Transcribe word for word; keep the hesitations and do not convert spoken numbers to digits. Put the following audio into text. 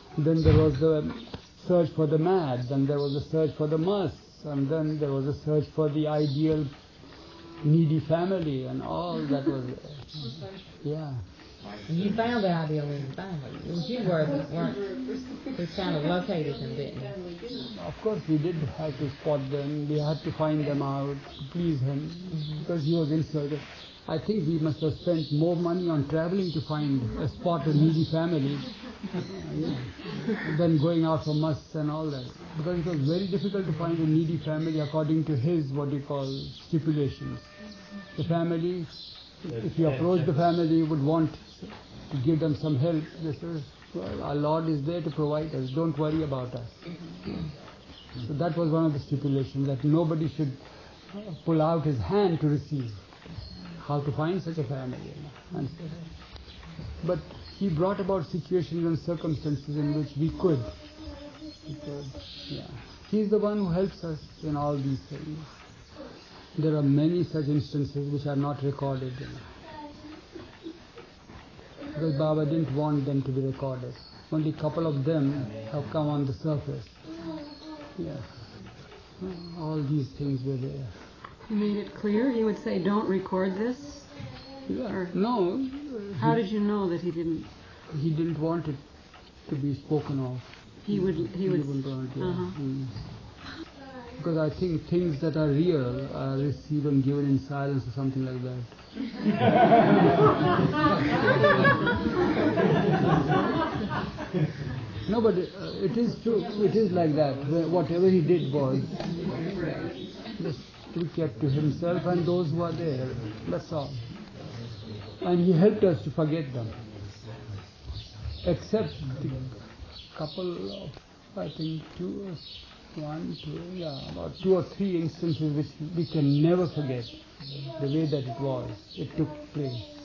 Then there was the search for the mad, then there was a search for the mus, and then there was a search for the ideal needy family, and all that was there. Yeah. You found the ideal needy family. It was you were, weren't who kind of located them, didn't you? Of course we did have to spot them, we had to find them out to please him, mm-hmm. because he was in search of. I think we must have spent more money on traveling to find a spot a needy family uh, yeah, than going out for musts and all that. Because it was very difficult to find a needy family according to his, what you call, stipulations. The family, if you approach the family, you would want to give them some help. They says, well, our Lord is there to provide us, don't worry about us. So that was one of the stipulations, that nobody should pull out his hand to receive. How to find such a family. You know? But he brought about situations and circumstances in which we could. We could yeah. He is the one who helps us in all these things. There are many such instances which are not recorded. You know? Because Baba didn't want them to be recorded. Only a couple of them have come on the surface. Yeah. All these things were there. He made it clear? He would say, don't record this? Yeah. Or No. How he, did you know that he didn't? He didn't want it to be spoken of. He would. He, he would. wouldn't want, yeah. Uh-huh. Mm. Because I think things that are real are received and given in silence or something like that. No, but uh, it is true. It is like that. Whatever he did was just to be kept to himself and those who are there. That's all. And he helped us to forget them. Except the couple of, I think, two, one, two, yeah, about two or three instances which we can never forget. The way that it was, it took place.